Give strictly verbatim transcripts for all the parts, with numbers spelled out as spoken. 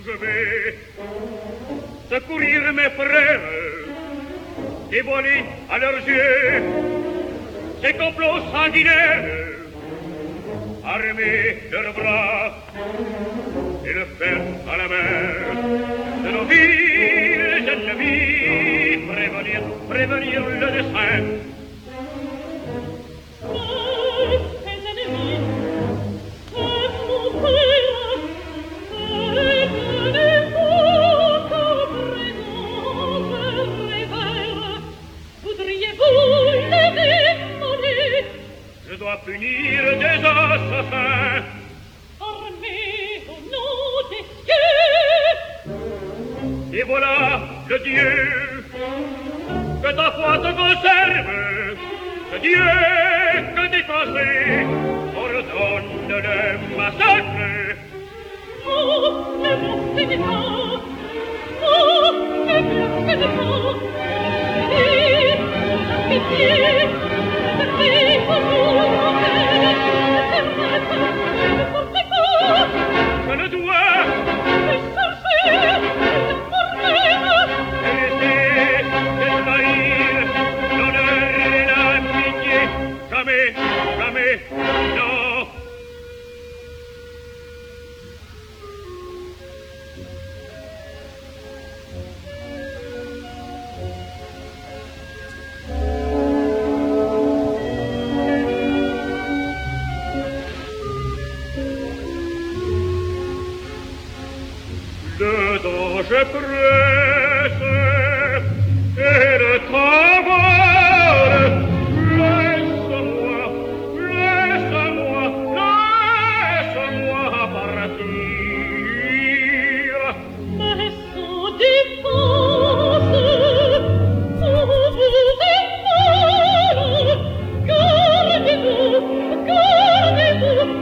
je vais secourir mes frères, dévoiler à leurs yeux ces complots sanguinaires, armer leurs bras et le fer à la mer de nos villes ennemies, prévenir, prévenir le dessein. Je dois punir des assassins. Armés au nom des cieux. Et voilà le Dieu que ta foi te conserve, le Dieu que tes pensées ordonnent le massacre. Oh, ne m'en faites pas. Oh, ne m'en faites pas. Pitié, pitié, pitié pour vous. Je ne dois changer et laisser déshériter l'honneur et l'amitié. Jamais, jamais, non. Le danger presse et le temps vole. Laisse-moi, laisse-moi, laisse-moi partir. Mais sans défense, on vous défend. Gardez-vous, gardez-vous.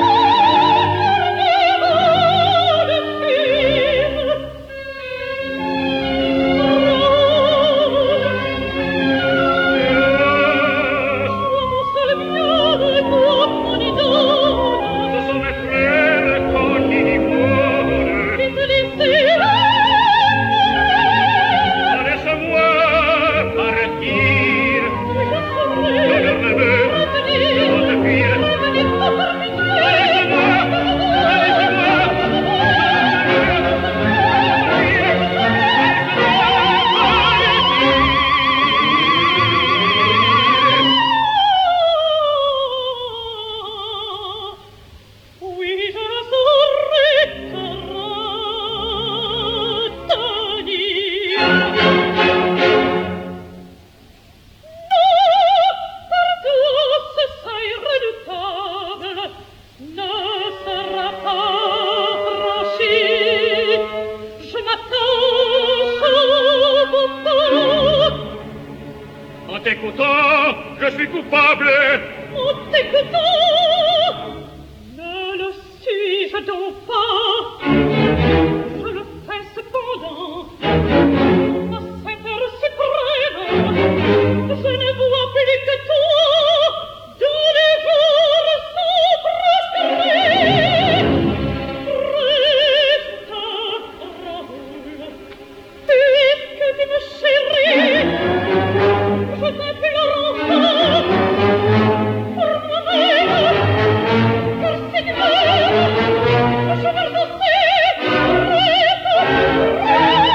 En t'écoutant, je suis coupable. En t'écoutant, ne le suis-je donc pas? Je le fais cependant. À cette heure suprême, je ne vois plus que toi, dont les jours sont proscrits. Reste, Raoul, puisque tu me chéris. Je t'implore enfin, pour moi-même, pour Seigneur, je veux danser, rêve, rêve.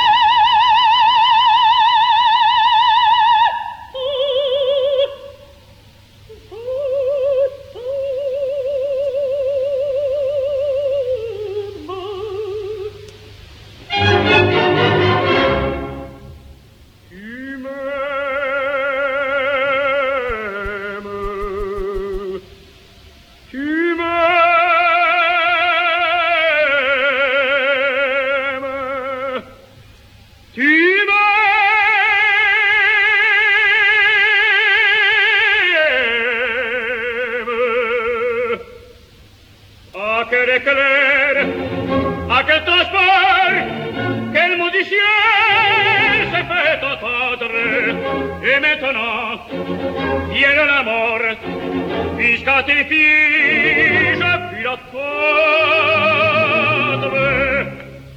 Quel éclair, à quel transport, quelle maudicière s'est fait entendre. Et maintenant, vienne la mort, puisqu'à tes pieds je puis l'attendre.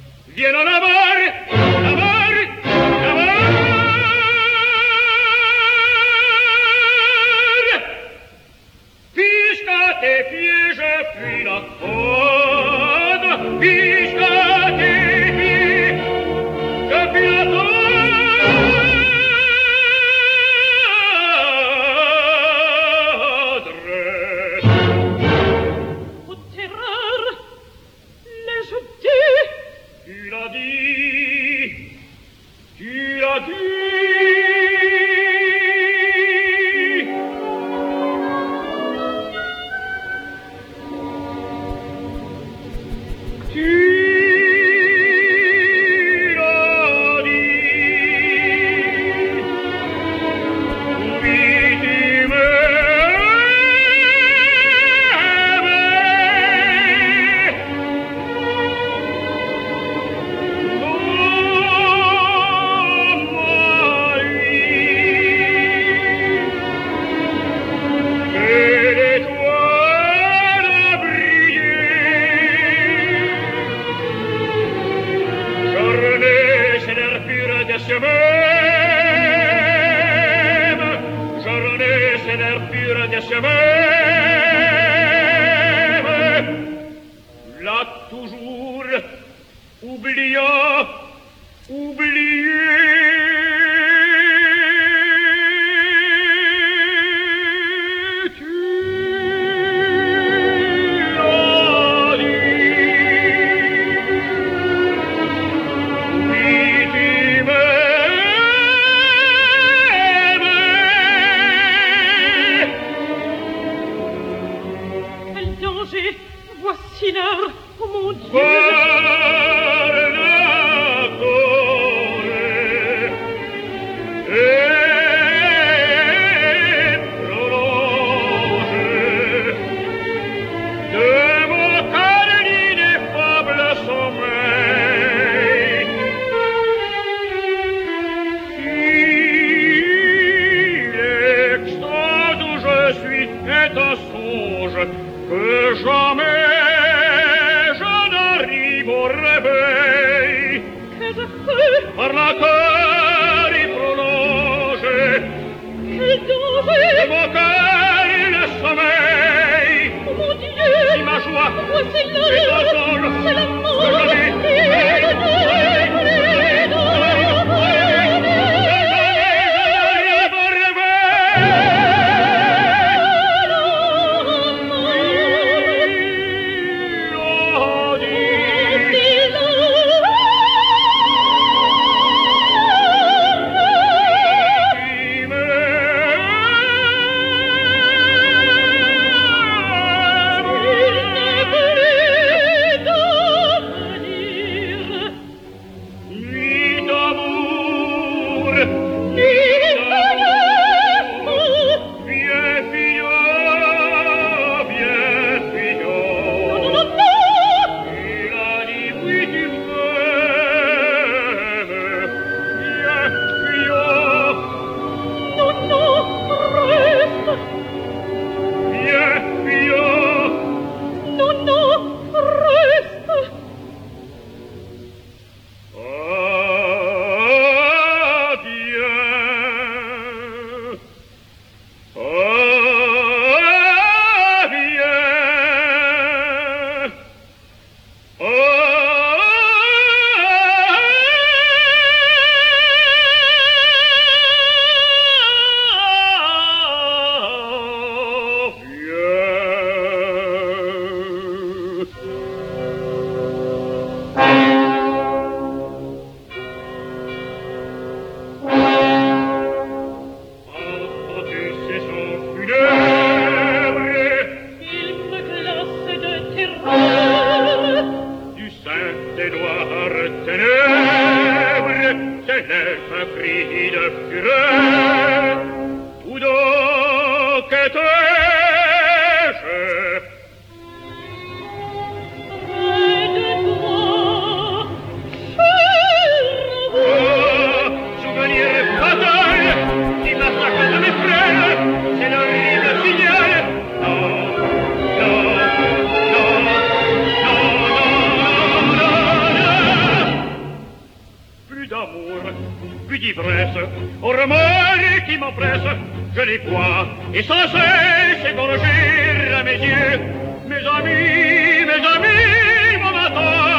Mes amis, mes amis, mon attend.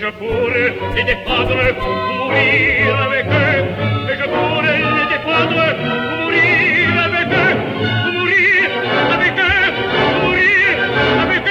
je pourrais les défendre, mourir avec eux, et je pourrais les défendre, mourir avec eux, mourir avec eux, mourir avec eux, mourir avec eux.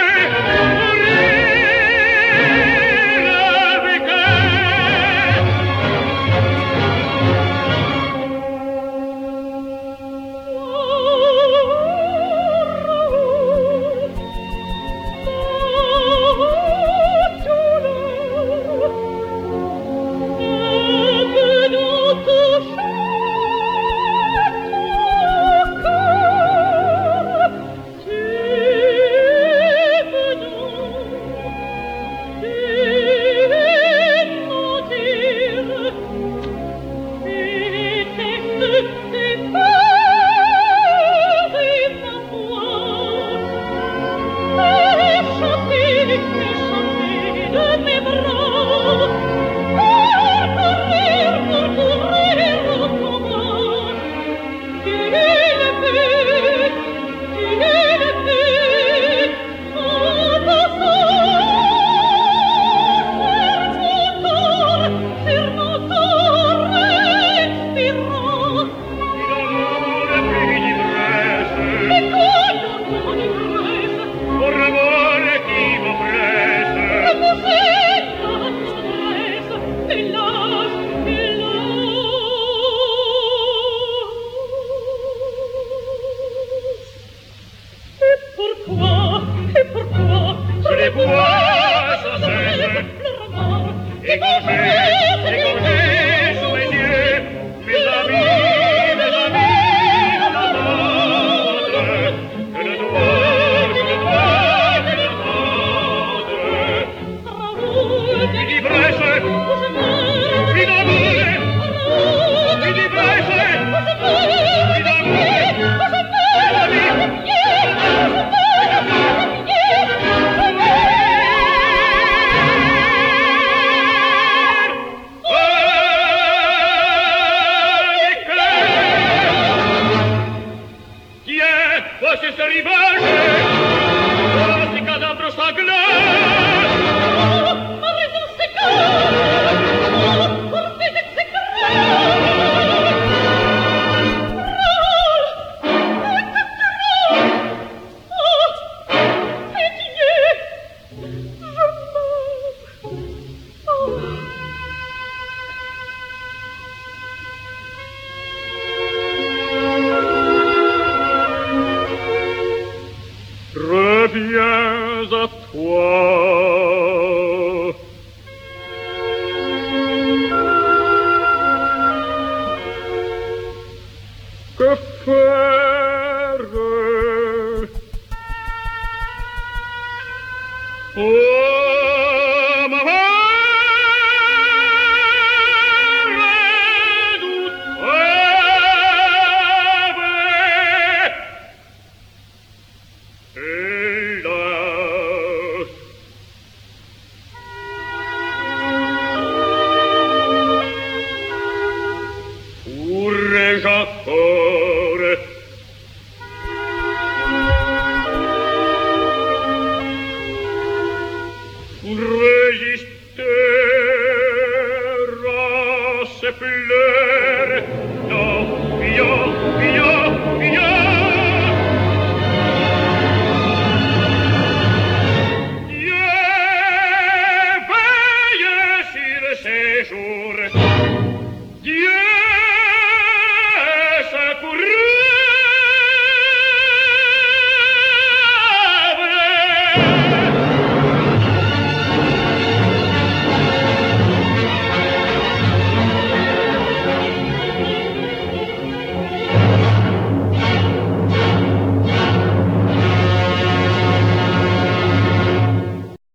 Voici ce rivage, oh, ces cadavres sanglants.